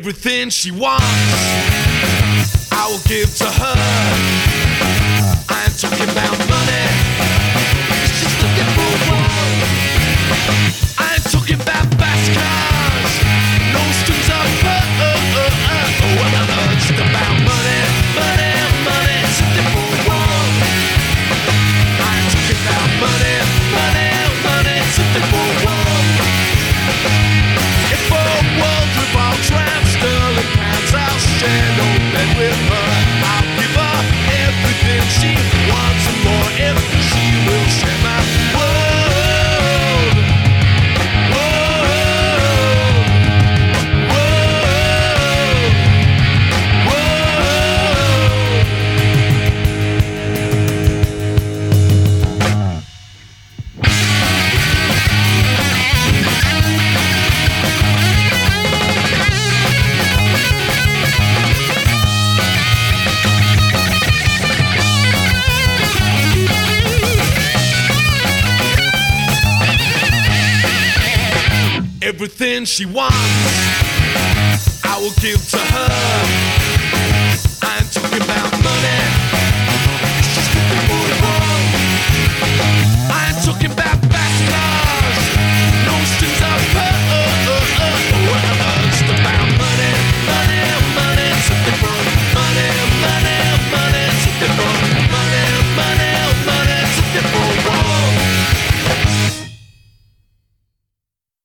Everything she wants, I will give to her. I ain't talking about money, she's looking for one. I ain't talking about fast cars, no strings of her. It's about money, money, money, something for one. I ain't talking about money, money, money, something for one. If a world revolves round sterling pounds, I'll share no bed with her. I'll give her everything she wants and more if she will share my world. World, world, everything she wants, I will give to her.